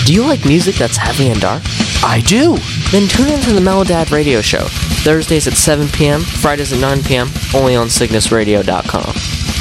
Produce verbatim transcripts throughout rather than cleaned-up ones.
Do you like music that's heavy and dark? I do. Then tune into the Melodad Radio Show, Thursdays at seven p.m., Fridays at nine p.m., only on Cygnus Radio dot com.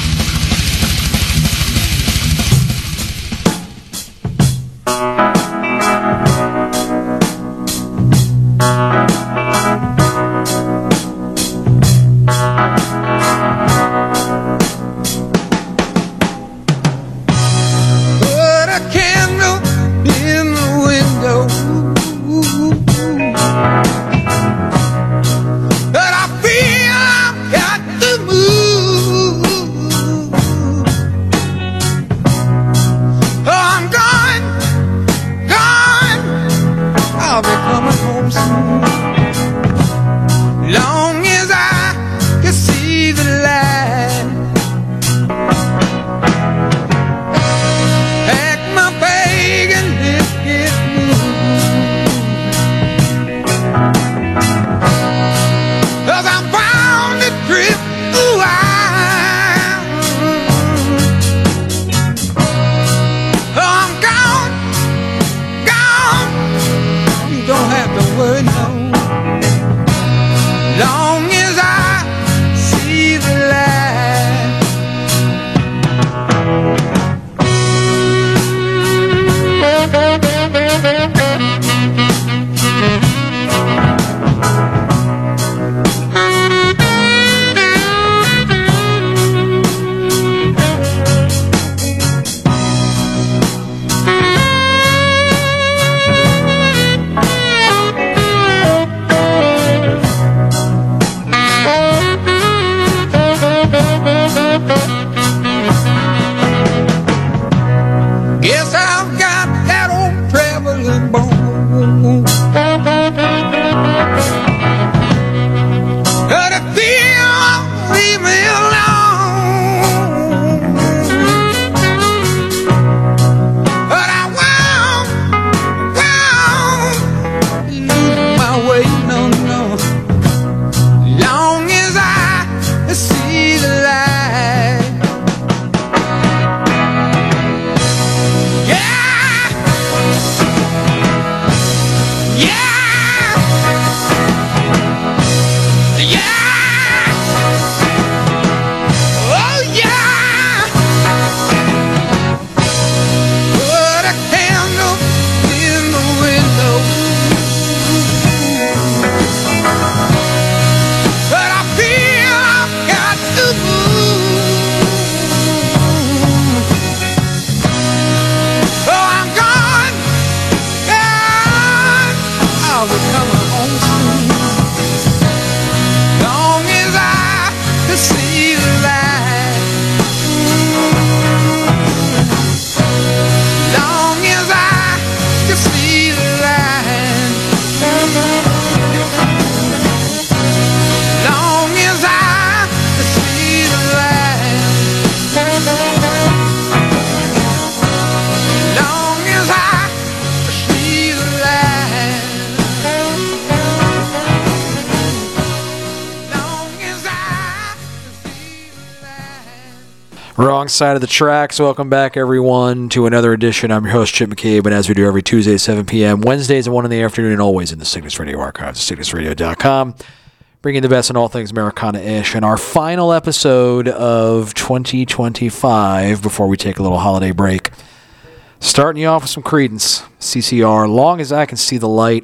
Wrong side of the tracks. Welcome back, everyone, to another edition. I'm your host, Chip McCabe, and as we do every Tuesday at seven p.m., Wednesdays at one in the afternoon, and always in the Cygnus Radio archives at Cygnus Radio dot com, bringing the best in all things Americana-ish. And our final episode of twenty twenty-five, before we take a little holiday break, starting you off with some Creedence, C C R, Long As I Can See the Light,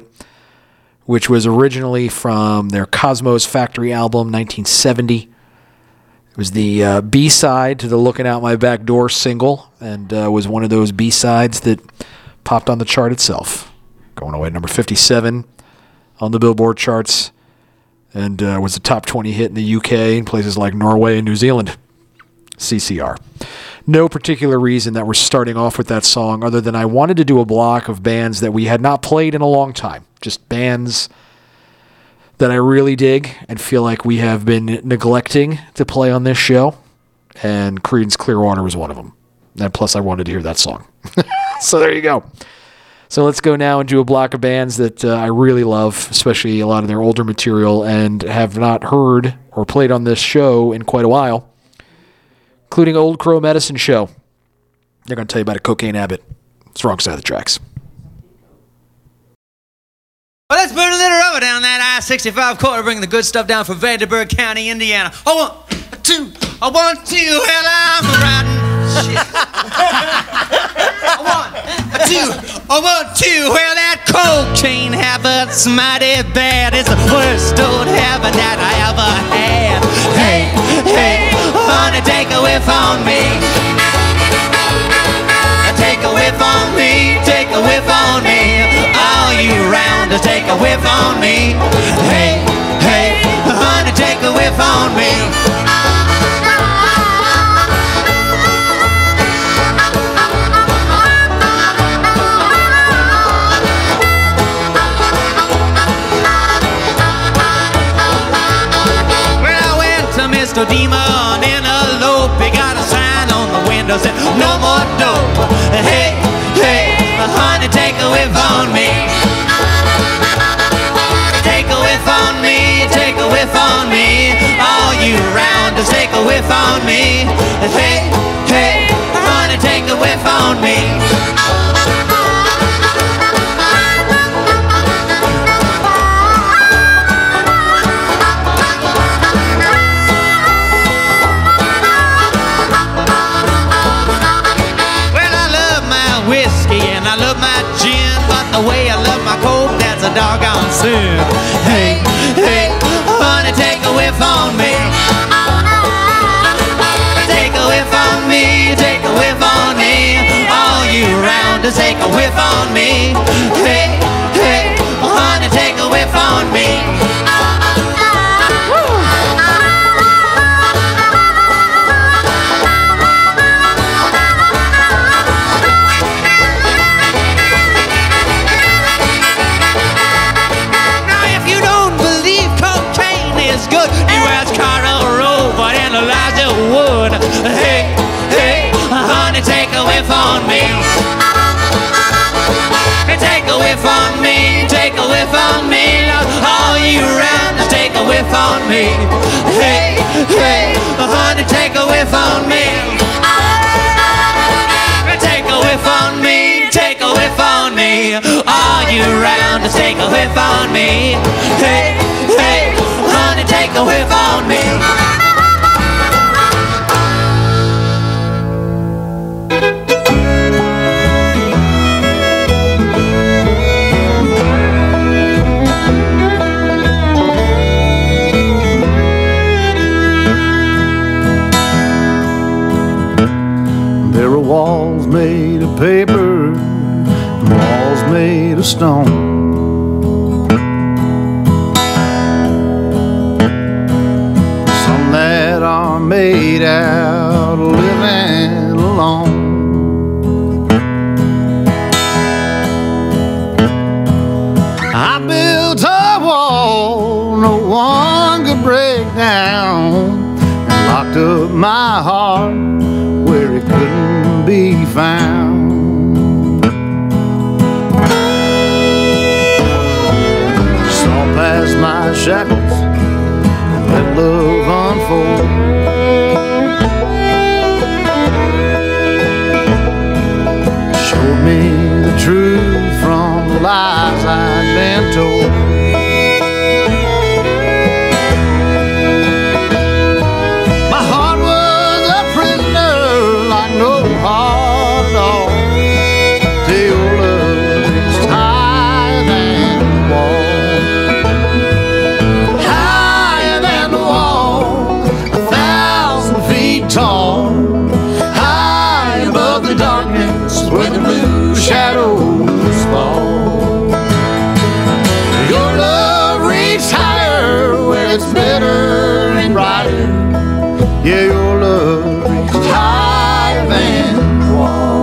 which was originally from their Cosmos Factory album, nineteen seventy. It was the uh, B-side to the Looking Out My Back Door single, and uh, was one of those B-sides that popped on the chart itself, going away at number fifty-seven on the Billboard charts, and uh, was a top twenty hit in the U K and places like Norway and New Zealand. C C R. No particular reason that we're starting off with that song other than I wanted to do a block of bands that we had not played in a long time. Just bands that I really dig and feel like we have been neglecting to play on this show. And Creedence Clearwater was one of them. And plus I wanted to hear that song. So there you go. So let's go now and do a block of bands that uh, I really love, especially a lot of their older material, and have not heard or played on this show in quite a while, including Old Crow Medicine Show. They're going to tell you about a Cocaine Abbott. It's Wrong Side of the Tracks. Well, let's burn a little rubber down that I sixty-five corridor, bring the good stuff down from Vanderburgh County, Indiana. I want to, I want to, well, I'm riding. Shit. I want to, I want to, well, that cocaine habit's mighty bad. It's the worst old habit that I ever had. Hey, hey, honey, take a whiff on me. Take a whiff on me, take a whiff on me. All you round to take a whiff on me. Hey, hey, honey, take a whiff on me. Well, I went to Mister Demon in a lope. He got a sign on the window said no more dope. Hey, hey, honey, take a whiff on me. Take a whiff on me, take a whiff on me. All you round just take a whiff on me. Hey, hey, honey, take a whiff on me. The way I love my coke, that's a doggone sin. Hey, hey, honey, take a whiff on me. Take a whiff on me, take a whiff on me. All you round to take a whiff on me. Hey, hey, honey, take a whiff on me. Hey, hey, honey, take a whiff on me. Take a whiff on me, take a whiff on me. All you round, take a whiff on me. Hey, hey, honey, take a whiff on me. Take a whiff on me, take a whiff on me. All you round, take a whiff on me. Hey, hey, honey, take a whiff on me. There are walls made of paper, walls made of stone. Some that are made out of living alone. I built a wall no one could break down, and locked up my heart where it couldn't be found. Saw past my shackles, let love unfold. Showed me the truth from the lies I'd been told. Heart at all, till your love reached higher than the wall, higher than the wall, a thousand feet tall, high above the darkness where the blue shadows fall. Your love reached higher where it's better and brighter. Yeah, your love reached higher than the wall.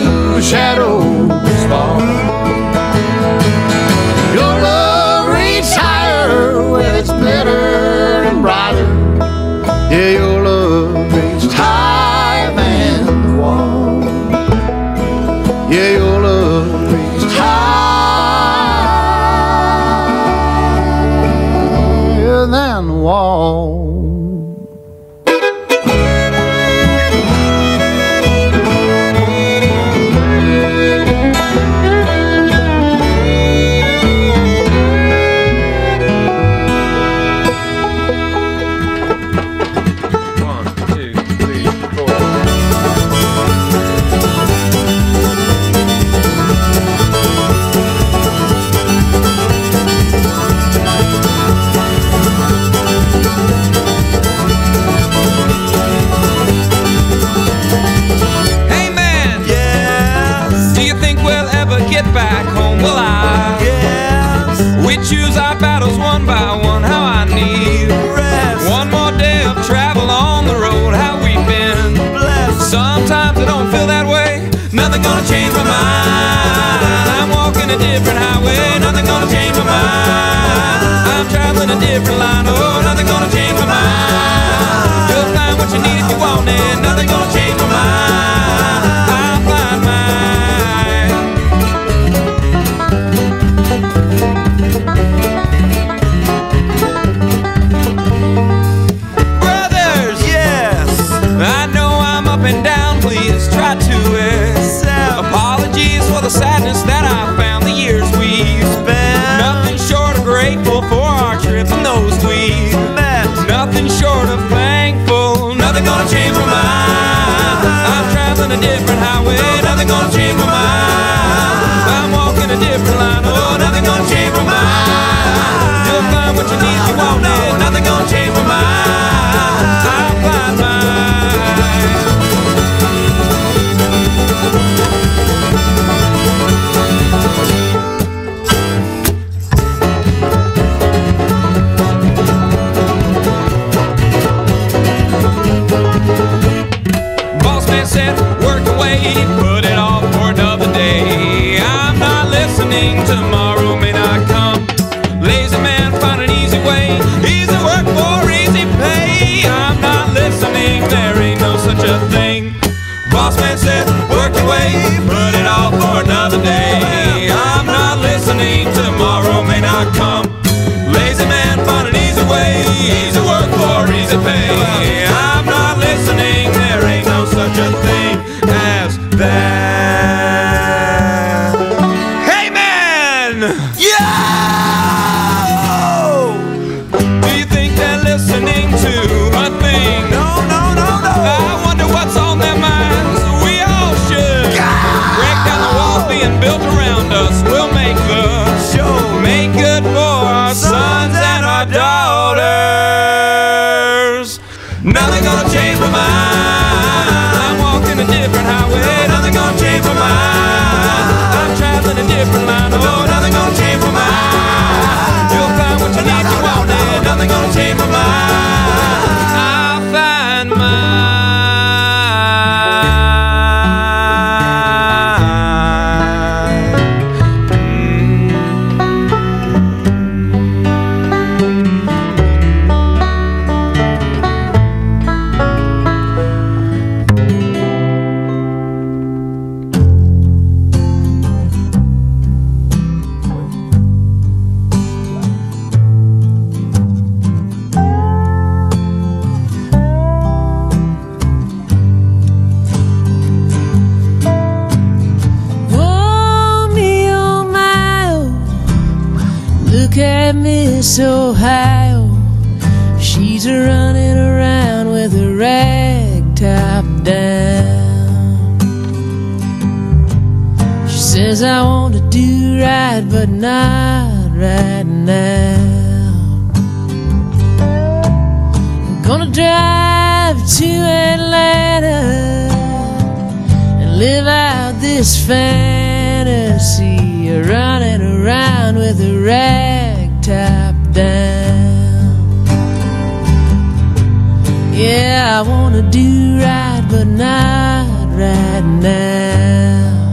blue shadows fall. Your love reached higher, well, it's better and brighter. Yeah, your love reached higher than the wall. Yeah, your love reached higher than the wall. Back home, will I? Yes. We choose our battles one by one. How I need rest. One more day of travel on the road. How we've been blessed. Sometimes I don't feel that way. Nothing gonna change my mind. I'm walking a different highway. Nothing gonna change my mind. I'm traveling a different line. Oh, nothing gonna change my mind. You'll find what you need if you want it. Nothing gonna change my mind. I'll find mine. Apologies for the sadness that I found the years we've spent. Nothing short of grateful for our trip and those we met. Nothing short of thankful. Nothing gonna change my mind. I'm traveling a different highway. Nothing gonna change my mind. I'm walking a different line. Oh, nothing gonna change my mind. You'll find what you need if you want it. Nothing gonna change my mind. I'll find mine. Said, work away, put it off for another day. I'm not listening, tomorrow may not come. Lazy man, find an easy way. Easy work for easy pay. I'm not listening, there ain't no such a thing. Boss man said, work away, put it off for another day. I'm not listening, tomorrow may not come. Lazy man, find an easy way. Easy work for easy pay. I'm not listening, there ain't no such a thing as that. Hey man! Yo! Do you think they're listening to a thing? No, no, no, no. I wonder what's on their minds. We all should. God. Break down the walls being built around us. We'll make the show make good for our sons and our daughters. Nothing gonna change my mind. I'm walking a different highway. Nothing gonna change my mind. I'm traveling a different line. Oh, nothing gonna change my mind. You'll find what you need, you want it. Nothing gonna change my mind. I'll find mine. Miss Ohio, she's a running around with a rag top down. She says I want to do right, but not right now. I'm gonna drive to Atlanta and live out this fantasy of running around with a rag top down. Yeah, I wanna do right, but not right now.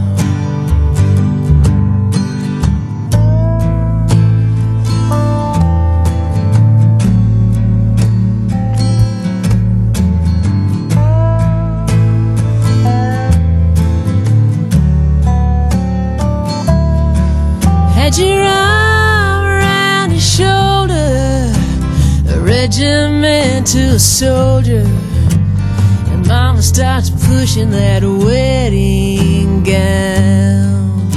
Had your arm around his shoulder, a regimental soldier, and Mama starts pushing that wedding gown.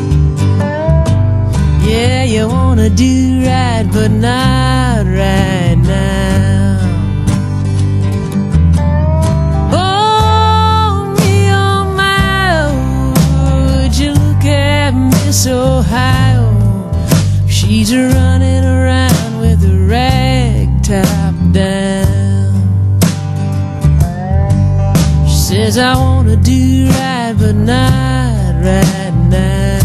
Yeah, you wanna do right, but not right now. Oh, me, oh my, oh, would you look at Miss Ohio? She's running around with a rag top down. She says, I wanna do right, but not right now.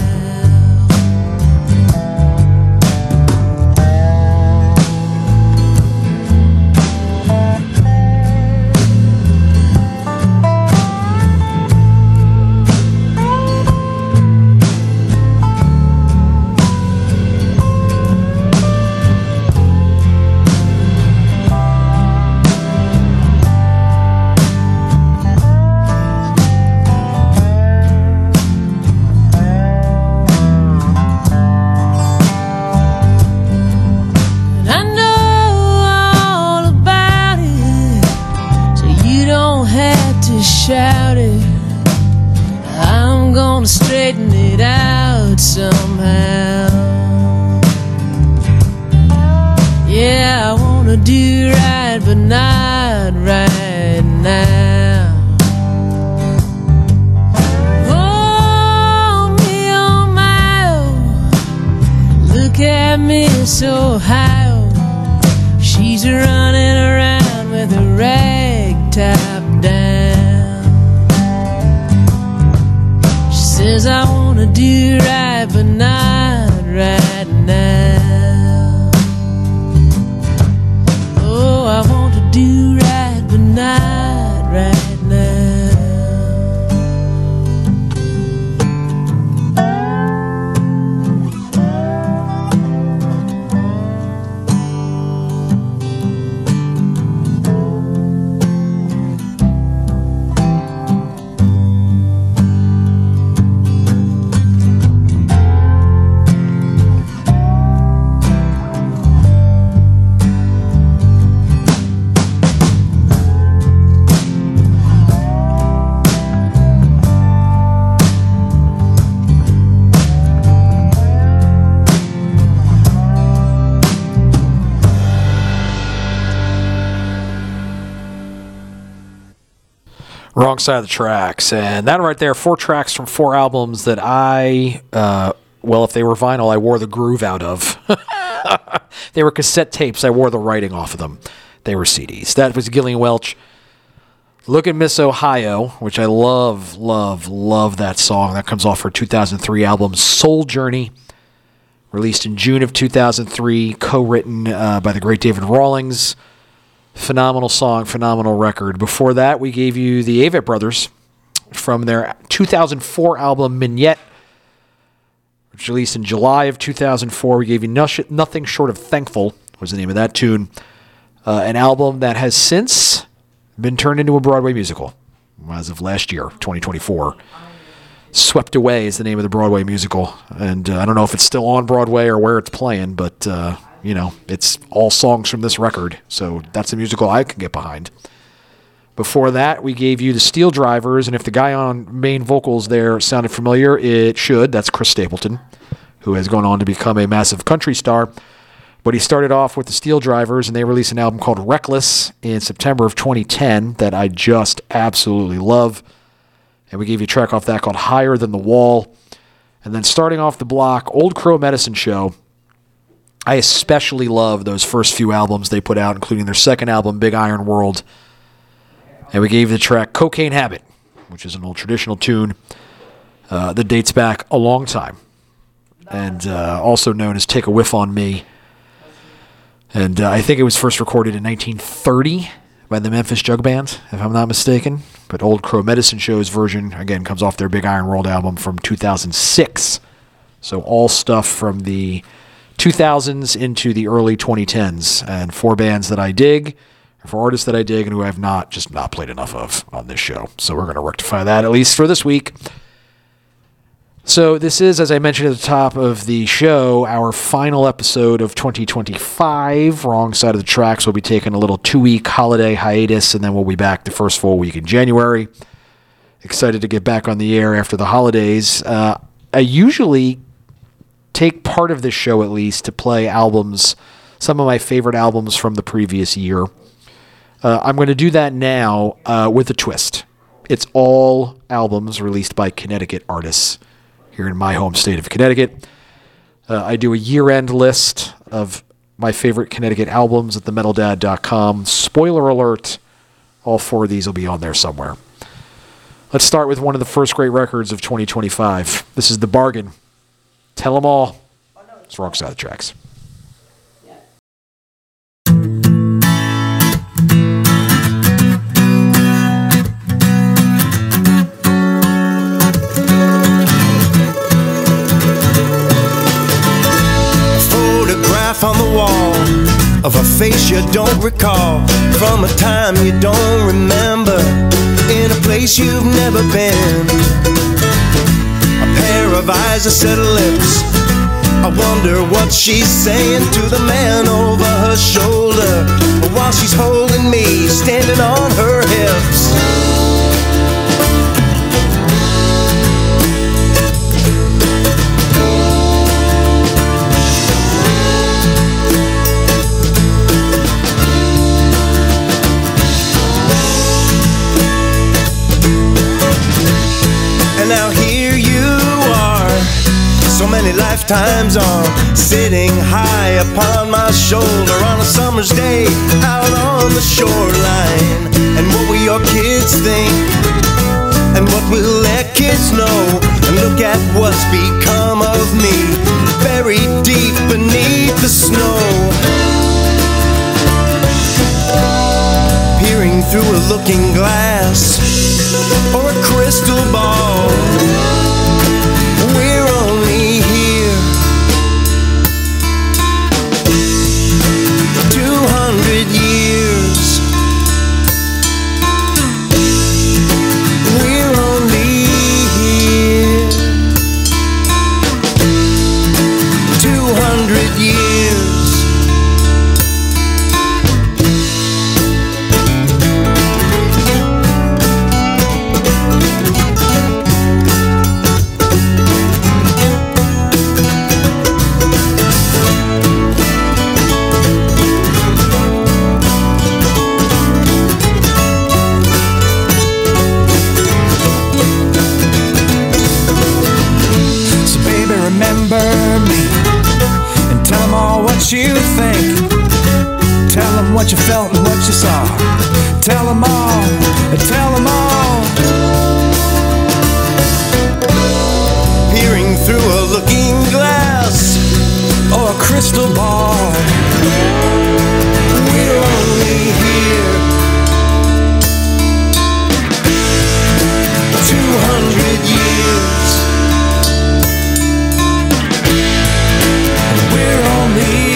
Shout it, I'm gonna straighten it out somehow. Yeah, I wanna do right, but not right now. Oh, me, oh my, oh, look at Miss Ohio. She's running around with a rag top down. Says I wanna do right, but not right now. Oh, I want to do right, but not right now. Wrong Side of the Tracks. And that right there, four tracks from four albums that I, uh, well, if they were vinyl, I wore the groove out of. They were cassette tapes. I wore the writing off of them. They were C Ds. That was Gillian Welch. Look at Miss Ohio, which I love, love, love that song. That comes off her two thousand three album, Soul Journey, released in June of two thousand three, co-written uh, by the great David Rawlings. Phenomenal song, phenomenal record. Before that, we gave you the Avett Brothers from their two thousand four album, Mignette, which released in July of two thousand four. We gave you Nothing Short of Thankful, was the name of that tune. Uh, an album that has since been turned into a Broadway musical as of last year, twenty twenty-four. Swept Away is the name of the Broadway musical. And uh, I don't know if it's still on Broadway or where it's playing, but... Uh, You know, it's all songs from this record, so that's a musical I can get behind. Before that, we gave you the Steel Drivers, and if the guy on main vocals there sounded familiar, it should. That's Chris Stapleton, who has gone on to become a massive country star. But he started off with the Steel Drivers, and they released an album called Reckless in September of twenty ten that I just absolutely love. And we gave you a track off that called Higher Than the Wall. And then starting off the block, Old Crow Medicine Show. I especially love those first few albums they put out, including their second album, Big Iron World. And we gave the track Cocaine Habit, which is an old traditional tune uh, that dates back a long time. And uh, also known as Take a Whiff on Me. And uh, I think it was first recorded in nineteen thirty by the Memphis Jug Band, if I'm not mistaken. But Old Crow Medicine Show's version, again, comes off their Big Iron World album from two thousand six. So all stuff from the two thousands into the early twenty tens, and four bands that I dig, for artists that I dig, and who I have not, just not played enough of on this show. So we're going to rectify that, at least for this week. So this is, as I mentioned at the top of the show, our final episode of twenty twenty-five. Wrong Side of the Tracks will be taking a little two-week holiday hiatus, and then we'll be back the first full week in January. Excited to get back on the air after the holidays. Uh, I usually take part of this show, at least, to play albums, some of my favorite albums from the previous year. Uh, I'm going to do that now uh, with a twist. It's all albums released by Connecticut artists here in my home state of Connecticut. Uh, I do a year-end list of my favorite Connecticut albums at the metal dad dot com. Spoiler alert, all four of these will be on there somewhere. Let's start with one of the first great records of twenty twenty-five. This is The Bargain. Tell 'em all. It's Wrong Side of the Tracks. On the wall of a face you don't recall, from a time you don't remember, in a place you've never been. A pair of eyes, a set of lips. I wonder what she's saying to the man over her shoulder, while she's holding me, standing on her hips. Now here you are, so many lifetimes on, sitting high upon my shoulder on a summer's day out on the shoreline. And what will your kids think? And what will their kids know? And look at what's become of me, buried deep beneath the snow. Peering through a looking glass or a crystal ball, we're only here two hundred years. We're only here two hundred years. You think, tell them what you felt and what you saw. Tell them all, tell them all. Peering through a looking glass or a crystal ball, we're only here two hundred years. We're only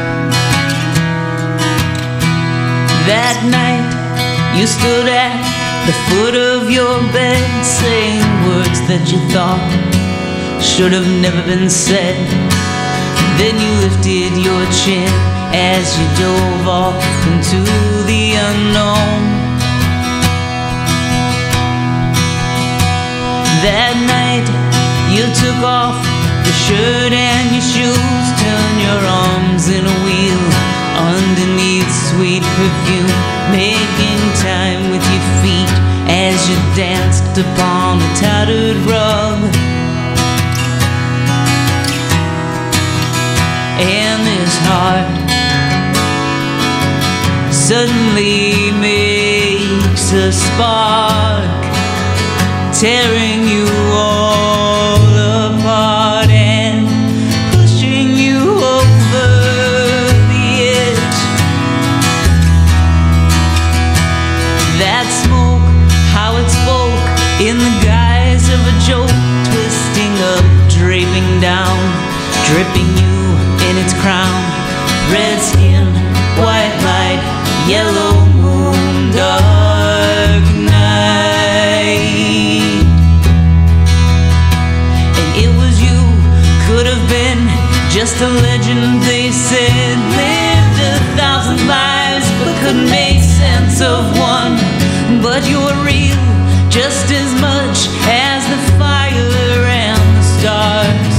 That night you stood at the foot of your bed, saying words that you thought should have never been said. Then you lifted your chin as you dove off into the unknown. That night you took off your shirt and your shoes, turn your arms in a wheel underneath sweet perfume, making time with your feet as you danced upon the tattered rug. And this heart suddenly makes a spark, tearing you all apart and pushing you over the edge. That smoke, how it spoke in the guise of a joke, twisting up, draping down, dripping you in its crown. Red skin, white light, yellow moon, dark night. And it was you, could have been just a legend, they said. Lived a thousand lives but couldn't make sense of one. But you're real just as much as the fire and the stars.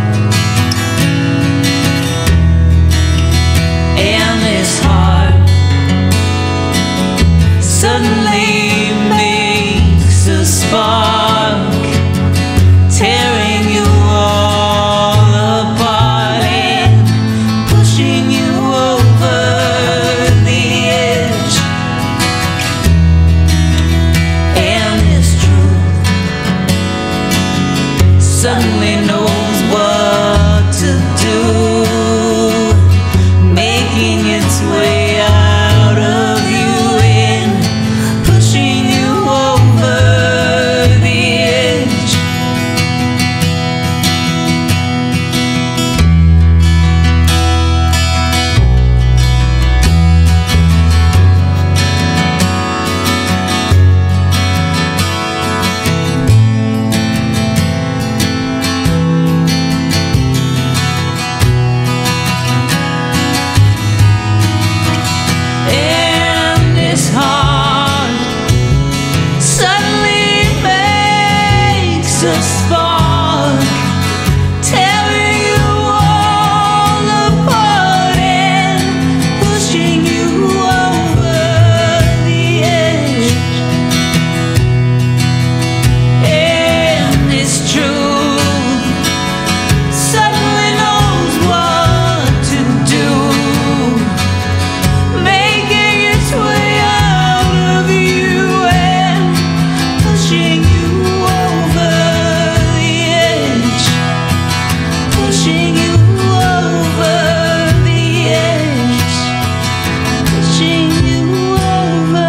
And this heart suddenly makes a spark, tearing you all apart and pushing you over the edge. And this truth suddenly knows what to do, making its way out of you and pushing you over the edge. And this heart suddenly makes a spark, tearing you all apart and pushing you over the edge. And this truth suddenly knows what to do, making its way out of you and pushing you over the edge, pushing you over the edge, pushing you over.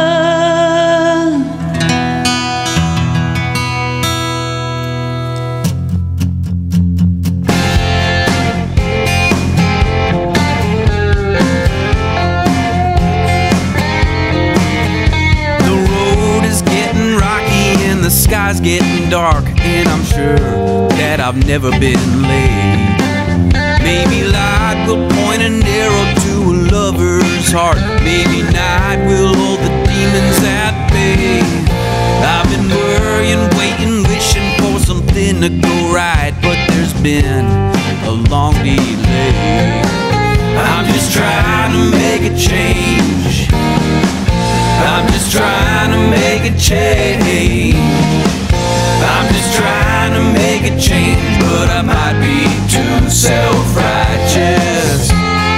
The road is getting rocky and the sky's getting dark, and I'm sure that I've never been late. Maybe light will point an arrow to a lover's heart. Maybe night will hold the demons at bay. I've been worrying, waiting, wishing for something to go right, but there's been a long delay. I'm just trying to make a change. I'm just trying to make a change. I'm just trying to make a change, but I might be too self-righteous.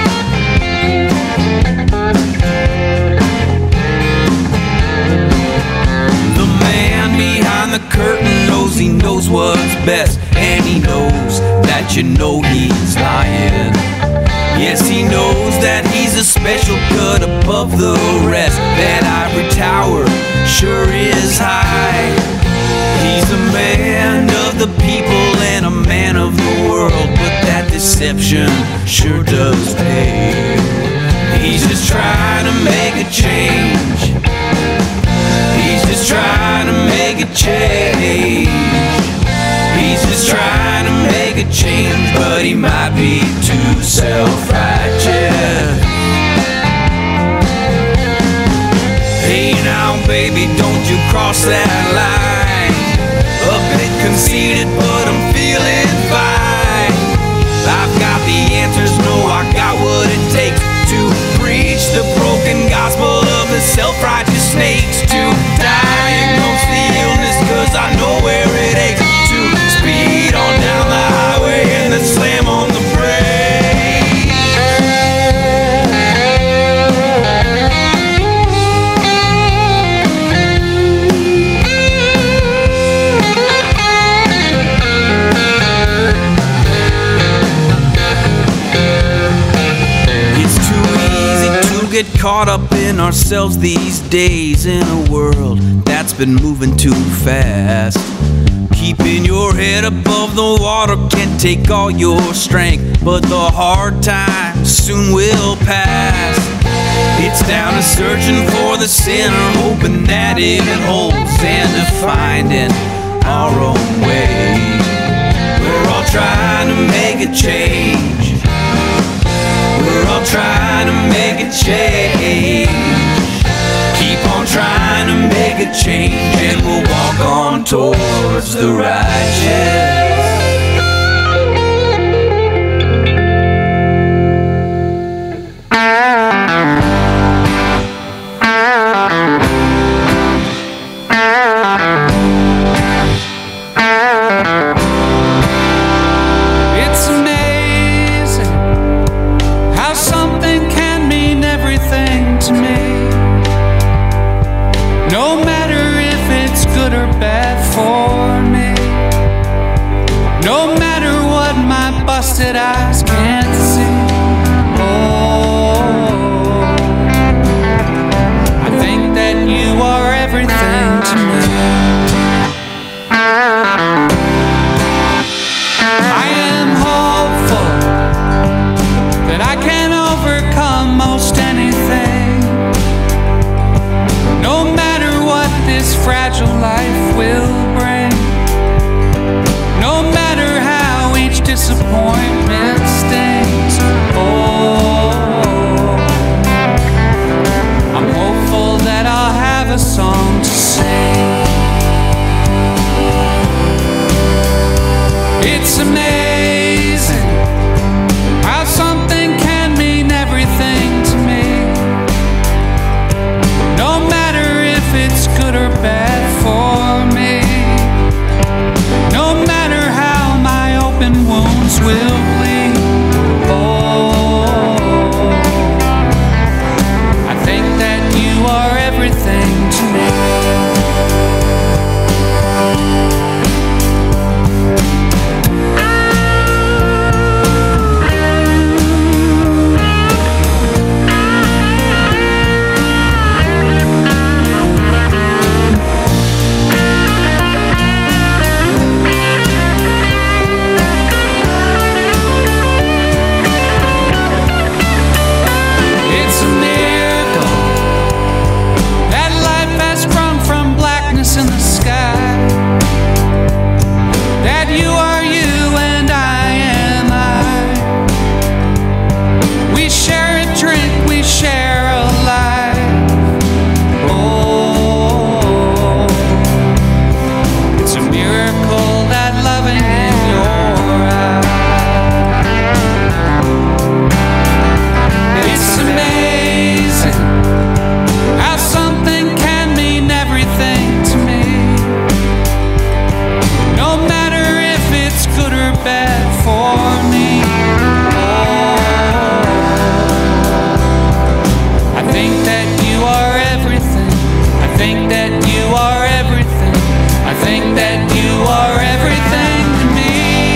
The man behind the curtain knows he knows what's best, and he knows that you know he's lying. Yes, he knows that he's a special cut above the rest. That ivory tower sure is high. He's a man of the people and a man of the world, but that deception sure does pay. He's just trying to make a change. He's just trying to make a change. He's just trying to make a change, but he might be too self-righteous. Hey now, baby, don't you cross that line. A bit conceited, but I'm feeling fine. I've got the answers, no, I got what it takes to preach the broken gospel of the self-righteous snakes, to diagnose the illness, cause I know where it aches, to speed on down the highway and then slam on the get caught up in ourselves these days, in a world that's been moving too fast. Keeping your head above the water can take all your strength, but the hard times soon will pass. It's down to searching for the sinner, hoping that it holds, and to finding our own way. We're all trying to make a change. We're all trying to make a change. Keep on trying to make a change, and we'll walk on towards the righteous. Busted eyes can't see. Oh, I think that you are everything to me. I am hopeful that I can overcome most anything, no matter what this fragile life will bring. No matter how each disappointment stings. Oh, I'm hopeful that I'll have a song to sing. It's amazing how something can mean everything to me, no matter if it's good or bad for me. No matter how my open wounds will bleed. Oh, I think that you are everything to me. In the sky, that you are you and I am I. We share a drink, we share a life. Oh, it's a miracle that loving in your eyes. It's amazing how something can mean everything to me, no matter if it's good or bad for me. Oh, I think that you are everything. I think that you are everything. I think that you are everything to me.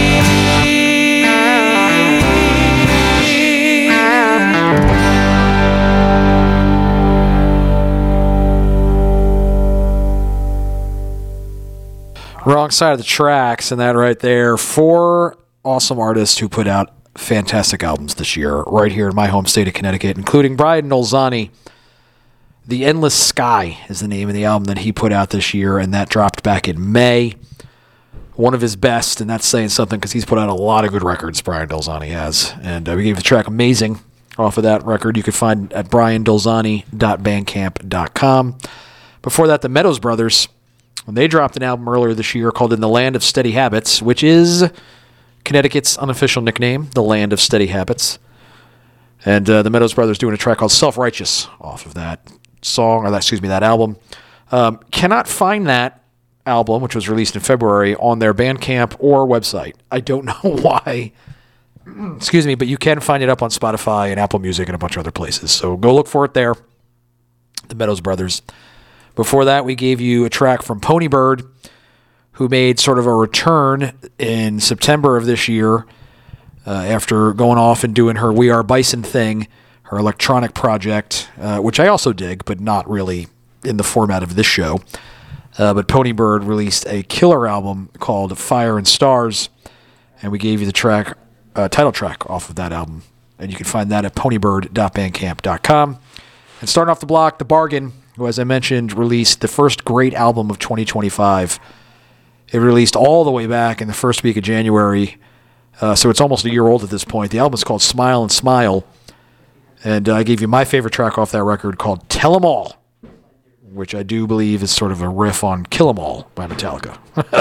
Wrong Side of the Tracks, and that right there. Four awesome artists who put out fantastic albums this year, right here in my home state of Connecticut, including Brian Nolzani. The Endless Sky is the name of the album that he put out this year, and that dropped back in May. One of his best, and that's saying something because he's put out a lot of good records, Brian Dolzani has. And uh, we gave the track Amazing off of that record. You can find at brian dolzani dot bandcamp dot com. Before that, the Meadows Brothers, when they dropped an album earlier this year called In the Land of Steady Habits, which is Connecticut's unofficial nickname, the Land of Steady Habits. And uh, the Meadows Brothers doing a track called Self-Righteous off of that song, or that, excuse me, that album. Um, cannot find that album, which was released in February, on their Bandcamp or website. I don't know why. Excuse me, but you can find it up on Spotify and Apple Music and a bunch of other places. So go look for it there. The Meadows Brothers. Before that, we gave you a track from Pony Bird, who made sort of a return in September of this year uh, after going off and doing her We Are Bison thing, her electronic project, uh, which I also dig, but not really in the format of this show. Uh, but Pony Bird released a killer album called Fire and Stars, and we gave you the track, uh, title track off of that album. And you can find that at pony bird dot bandcamp dot com. And starting off the block, The Bargain, who, as I mentioned, released the first great album of twenty twenty-five. It released all the way back in the first week of January, uh, so it's almost a year old at this point. The album is called Smile and Smile, and uh, I gave you my favorite track off that record called Tell 'Em All, which I do believe is sort of a riff on Kill 'Em All by Metallica.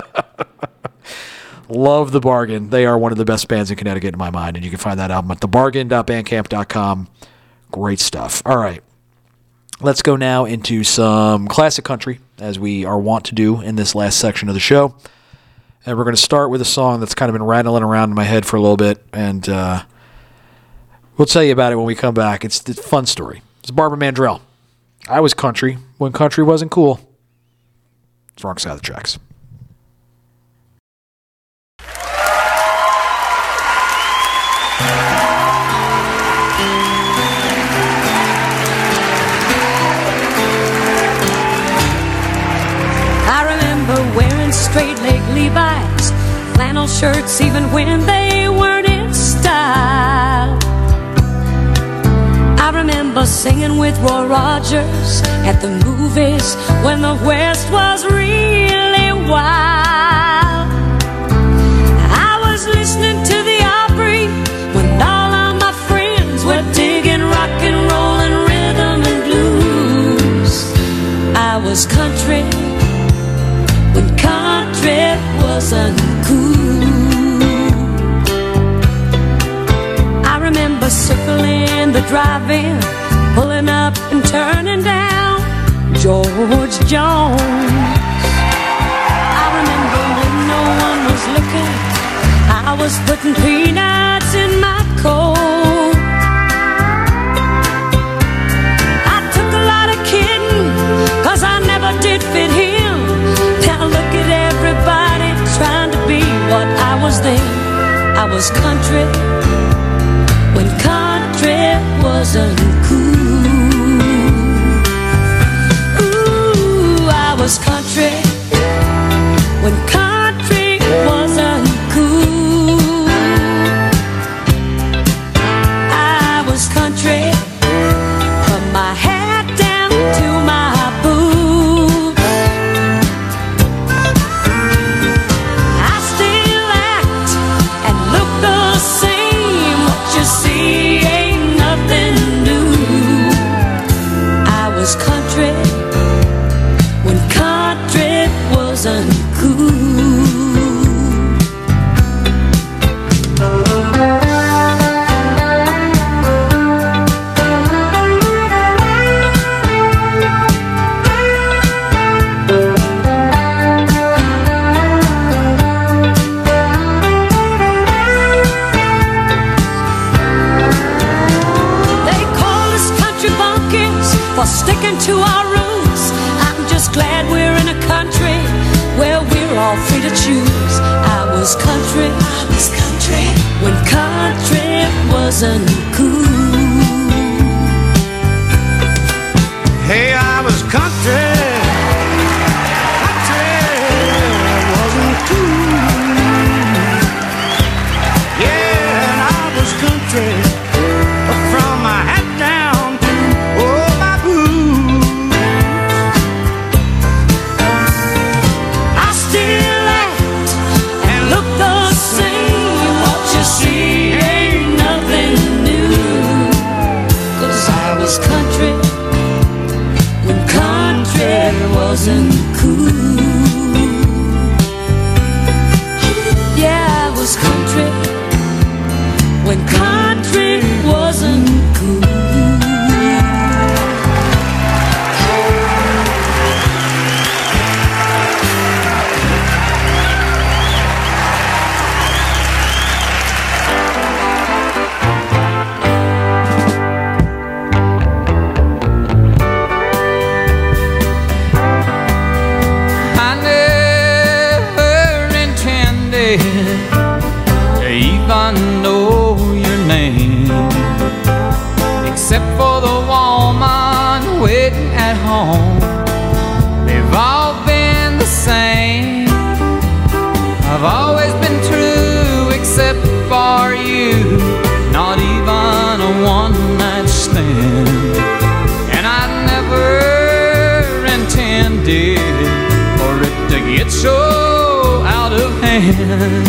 Love The Bargain. They are one of the best bands in Connecticut in my mind, and you can find that album at the bargain dot bandcamp dot com. Great stuff. All right. Let's go now into some classic country, as we are wont to do in this last section of the show. And we're going to start with a song that's kind of been rattling around in my head for a little bit, and uh, we'll tell you about it when we come back. It's a fun story. It's Barbara Mandrell. I was country when country wasn't cool. It's Wrong Side of the Tracks. I remember wearing straight leg Levi's, flannel shirts even when they weren't in style. I remember singing with Roy Rogers at the movies when the West was really wild. I was listening to the Opry when all of my friends were digging rock and roll and rhythm and blues. I was country when country wasn't cool. I remember circling the drive-in, pulling up and turning down George Jones. I remember when no one was looking, I was putting peanuts in my coat. I took a lot of kidding, cause I never did fit him. Now look at everybody trying to be what I was then. I was country when country wasn't cool. Ooh, I was country when country wasn't cool. I was country from my hat down to my boots. I still act and look the same. What you see ain't nothing new. I was country when country wasn't cool. They call us country bumpkins for sticking to our roots. I'm just glad we're in a country where we're all free to choose. I was country, I was country when country wasn't cool. Hey, I was country. Country wasn't cool. Yeah, and I was country from my hat down to oh my boots. scared to even know your name, except for the woman waiting at home. They've all been the same. I've always been true except for you, not even a one-night stand. And I never intended for it to get so out of hand.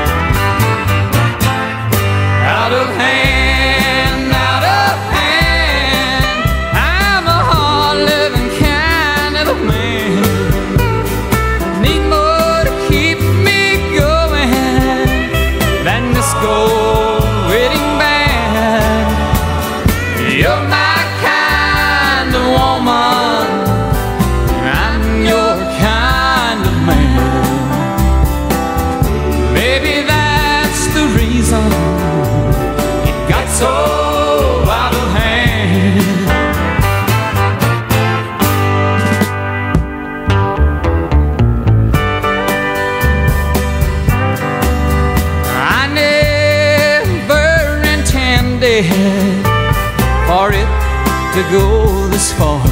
Out of hand, out of hand. I'm a hard-living kind of a man. Need more to keep me going than this gold wedding band. You're my kind of woman, I'm your kind of man. Maybe that's the reason it got so out of hand. I never intended for it to go this far.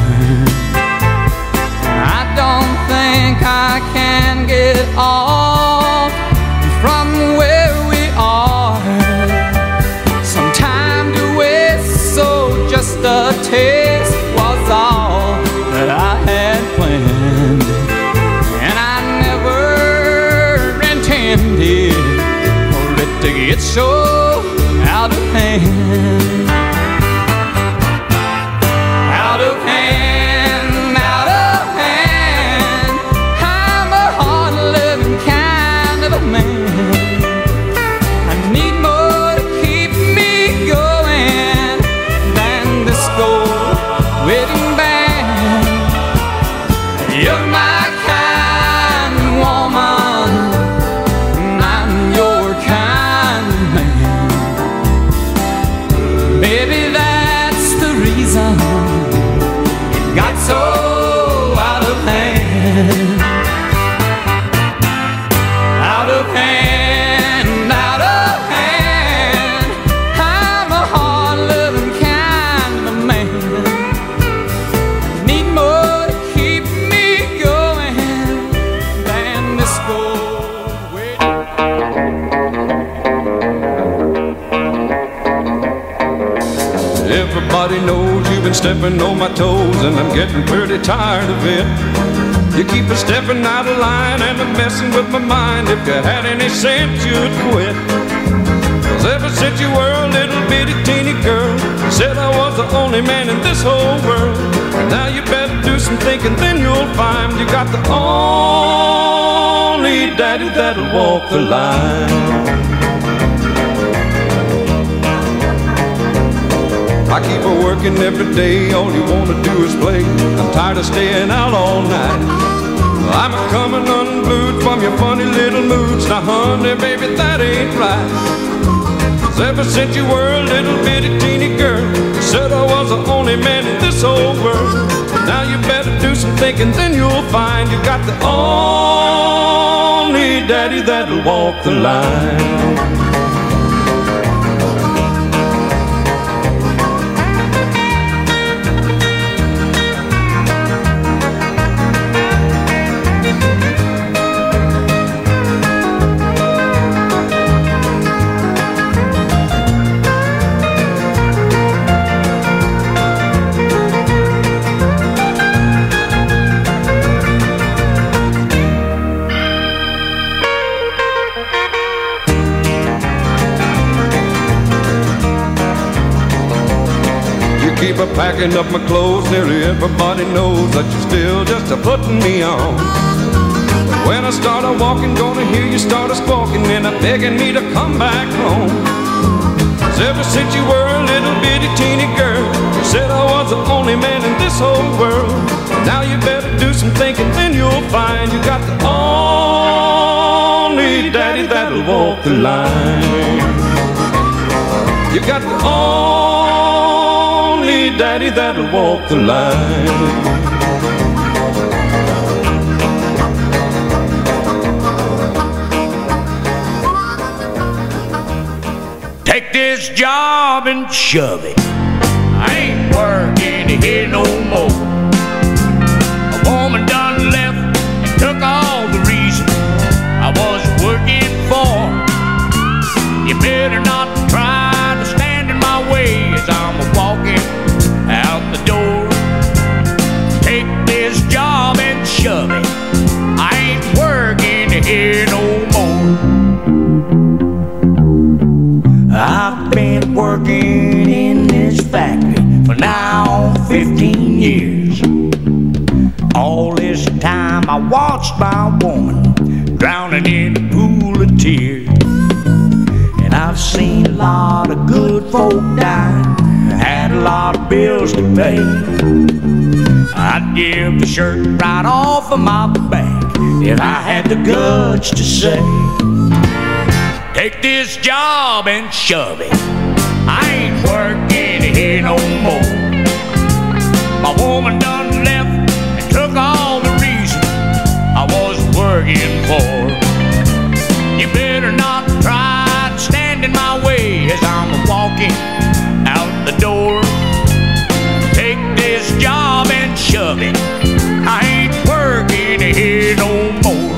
I don't think I can get off from where we are. Some time to waste, so just a taste was all that I had planned. And I never intended for it to get so out of hand. Out of hand, out of hand. I'm a hard-living kind of a man. I need more to keep me going than this gold wedding band. You're my kind of woman, and I'm your kind of man. Maybe that's the reason it got so out of hand. Out of hand, out of hand. I'm a hard-living kind of a man. Need more to keep me going than this gold wedding. Everybody knows you've been stepping on my toes, and I'm getting pretty tired of it. You keep a stepping out of line and I'm messing with my mind. If you had any sense, you'd quit. 'Cause ever since you were a little bitty teeny girl, you said I was the only man in this whole world. Now you better do some thinking, then you'll find you got the only daddy that'll walk the line. I keep her working every day, all you wanna do is play. I'm tired of staying out all night. I'm a coming unglued from your funny little moods. Now honey, baby, that ain't right. 'Cause ever since you were a little bitty teeny girl, you said I was the only man in this whole world. Now you better do some thinking, then you'll find you got the only daddy that'll walk the line. Keep a packing up my clothes, nearly everybody knows that you're still just a putting me on. But when I start a walking, gonna hear you start a squawking and a begging me to come back home. 'Cause ever since you were a little bitty teeny girl, you said I was the only man in this whole world. Now you better do some thinking, then you'll find you got the only daddy that'll walk the line. You got the only daddy that'll walk the line. Take this job and shove it. I ain't working here no more. A woman done left and took all the reason I was working for. You better not try to stand in my way as I'm walking out the door. Take this job and shove it. I ain't working here no more. I've been working in this factory for now fifteen years. All this time I watched my woman drowning in a pool of tears. And I've seen a lot of good folk die, had a lot of bills to pay. I'd give the shirt right off of my back if I had the guts to say, take this job and shove it. I ain't working here no more. My woman done left and took all the reason I was working for. You better not try to stand in my way as I'm walking out the door. Take this job and shove it. I ain't working here no more.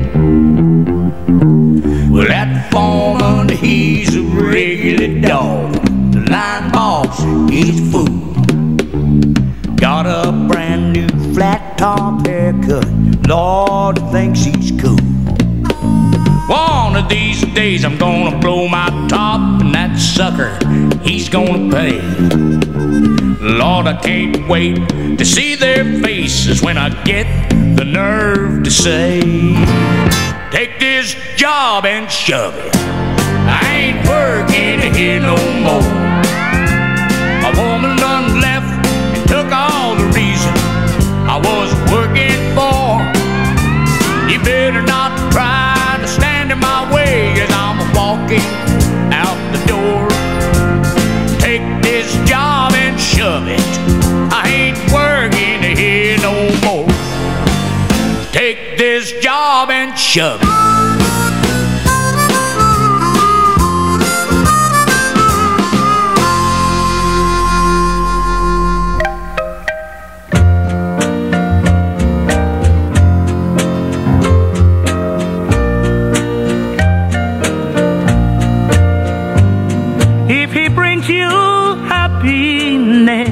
Well, that foreman, he's a regular dog. The line boss, he's a fool. Got a brand new flat top haircut. Lord, thinks he's cool. One of these days I'm gonna blow my top, and that sucker, he's gonna pay. Lord, I can't wait to see their faces when I get the nerve to say, take this job and shove it. I ain't working here no more. My woman done left and took all the reason I was working for. You better not try to stand in my way as I'm walking out the door. Take this job and shove it. I ain't working here no more. Take this job and shove it. If he brings you happiness,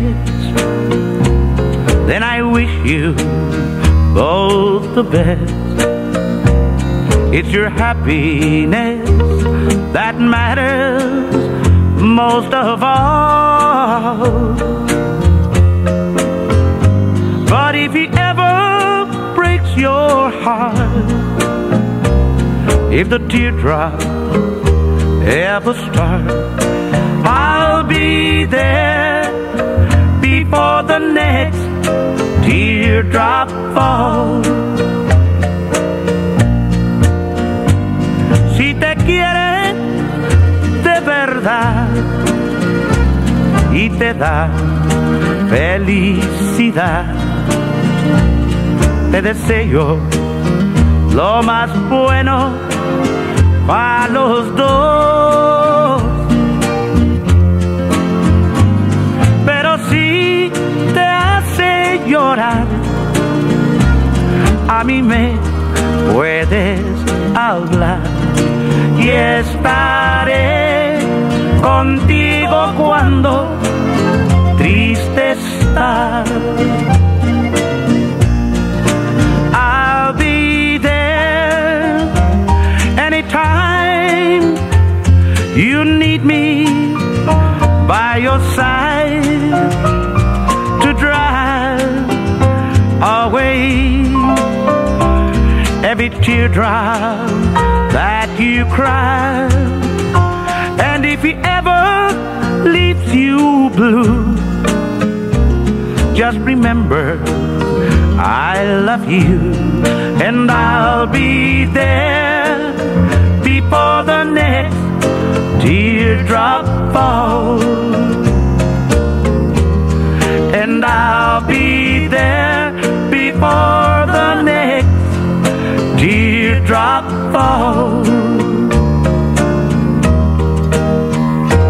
then I wish you both the best. It's your happiness that matters most of all. But if he ever breaks your heart, if the teardrop ever start, I'll be there before the next teardrop falls. Si te quiere de verdad y te da felicidad, te deseo lo más bueno para los dos. Pero si te hace llorar, a mí me puedes hablar y estaré contigo cuando triste estás. I'll be there anytime you need me by your side to drive away every teardrop that you cry. And if he ever leaves you blue, just remember I love you, and I'll be there before the next teardrop falls. And I'll be there before the next teardrop falls.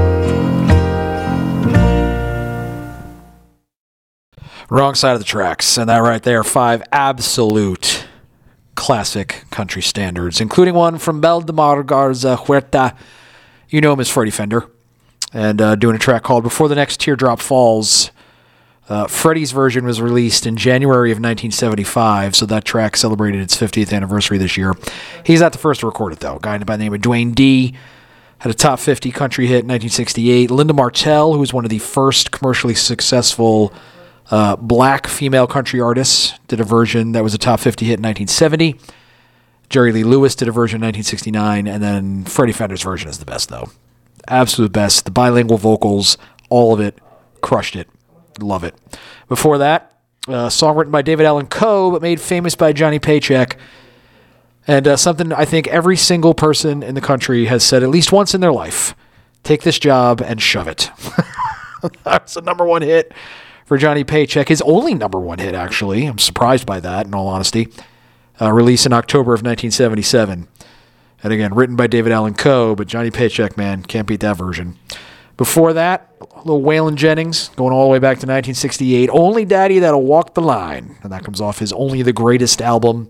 Wrong side of the tracks. And that right there, five absolute classic country standards, including one from Valdemar Garza Huerta. You know him as Freddie Fender. And uh, doing a track called Before the Next Teardrop Falls. Uh, Freddie's version was released in January of nineteen seventy-five, so that track celebrated its fiftieth anniversary this year. He's not the first to record it, though. A guy by the name of Dwayne D. had a top fifty country hit in nineteen sixty-eight. Linda Martell, who was one of the first commercially successful uh, black female country artists, did a version that was a top fifty hit in nineteen seventy. Jerry Lee Lewis did a version in nineteen sixty-nine, and then Freddie Fender's version is the best, though. Absolute best. The bilingual vocals, all of it, crushed it. Love it. Before that, a song written by David Allan Coe, but made famous by Johnny Paycheck. And uh, something I think every single person in the country has said at least once in their life. Take this job and shove it. That's a number one hit for Johnny Paycheck. His only number one hit, actually. I'm surprised by that, in all honesty. Uh, released in October of nineteen seventy-seven. And again, written by David Allan Coe, but Johnny Paycheck, man, can't beat that version. Before that, a little Waylon Jennings, going all the way back to nineteen sixty-eight. Only Daddy That'll Walk the Line. And that comes off his Only the Greatest album.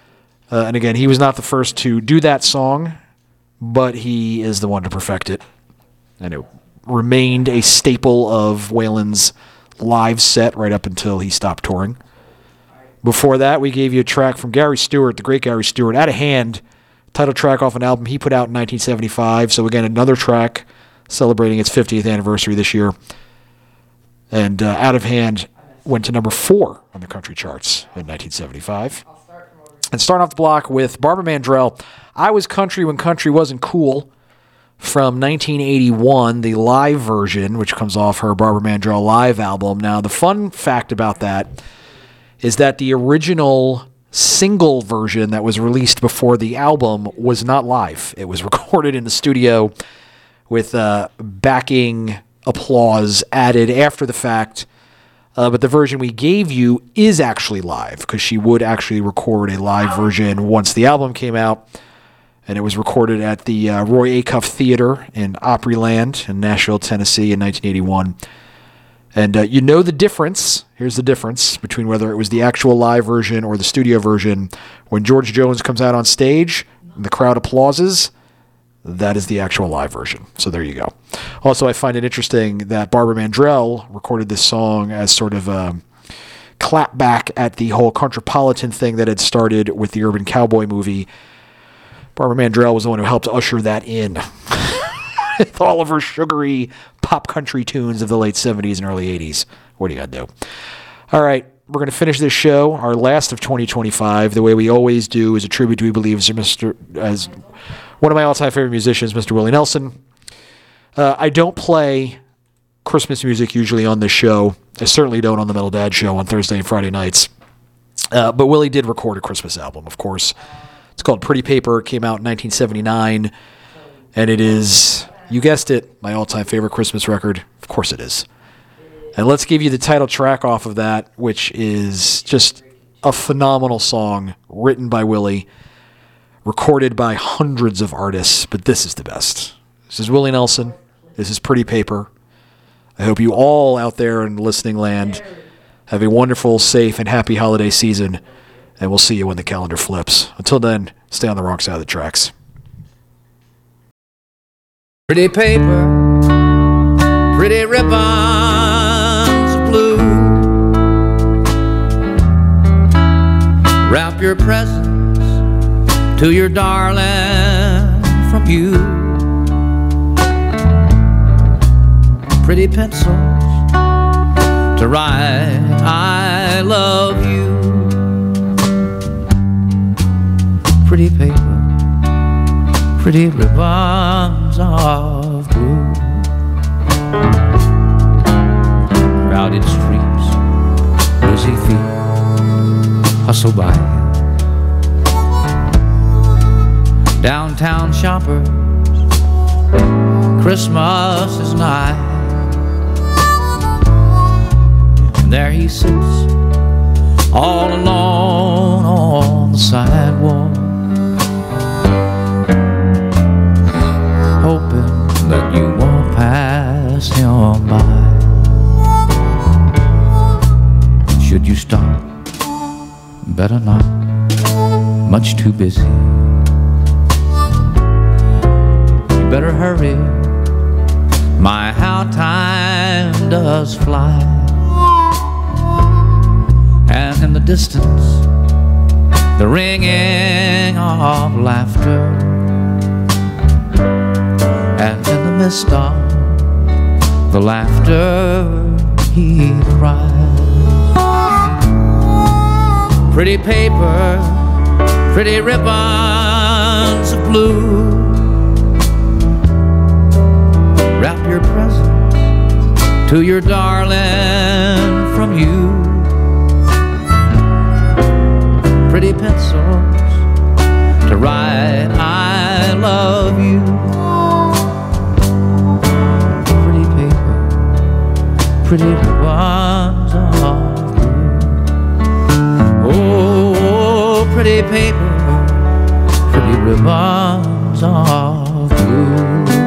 Uh, and again, he was not the first to do that song, but he is the one to perfect it. And it remained a staple of Waylon's live set right up until he stopped touring. Before that, we gave you a track from Gary Stewart, the great Gary Stewart, Out of Hand, title track off an album he put out in nineteen seventy-five. So again, another track celebrating its fiftieth anniversary this year. And uh, Out of Hand went to number four on the country charts in nineteen seventy-five. And starting off the block with Barbara Mandrell, I Was Country When Country Wasn't Cool, from nineteen eighty-one, the live version, which comes off her Barbara Mandrell live album. Now, the fun fact about that is that the original single version that was released before the album was not live. It was recorded in the studio with uh, backing applause added after the fact. Uh, but the version we gave you is actually live, because she would actually record a live version once the album came out. And it was recorded at the uh, Roy Acuff Theater in Opryland in Nashville, Tennessee in nineteen eighty-one. And uh, you know the difference. Here's the difference between whether it was the actual live version or the studio version. When George Jones comes out on stage and the crowd applauses, that is the actual live version. So there you go. Also, I find it interesting that Barbara Mandrell recorded this song as sort of a clap back at the whole Countrypolitan thing that had started with the Urban Cowboy movie. Barbara Mandrell was the one who helped usher that in with all of her sugary pop country tunes of the late seventies and early eighties. What do you got to do? All right, we're going to finish this show, our last of twenty twenty-five, the way we always do, is a tribute to We Believe as Mister as one of my all-time favorite musicians, Mister Willie Nelson. Uh, I don't play Christmas music usually on this show. I certainly don't on the Metal Dad Show on Thursday and Friday nights. Uh, but Willie did record a Christmas album, of course. It's called Pretty Paper. It came out in nineteen seventy-nine. And it is, you guessed it, my all-time favorite Christmas record. Of course it is. And let's give you the title track off of that, which is just a phenomenal song written by Willie, recorded by hundreds of artists, but this is the best. This is Willie Nelson. This is Pretty Paper. I hope you all out there in listening land have a wonderful, safe, and happy holiday season, and we'll see you when the calendar flips. Until then, stay on the wrong side of the tracks. Pretty paper, pretty ribbons of blue. Wrap your presents to your darling from you. Pretty pencils to write I love you. Pretty paper, pretty ribbons of blue. Crowded streets, busy feet hustle by. Downtown shoppers, Christmas is nigh. And there he sits, all alone on the sidewalk, hoping that you won't pass him by. better hurry. My, how time does fly. And in the distance, the ringing of laughter. And in the midst of the laughter, he cries. Pretty paper, pretty ribbons of blue, wrap your presents to your darling from you. Pretty pencils to write I love you. Pretty paper, pretty ribbons of blue. Oh, pretty paper, pretty ribbons of blue.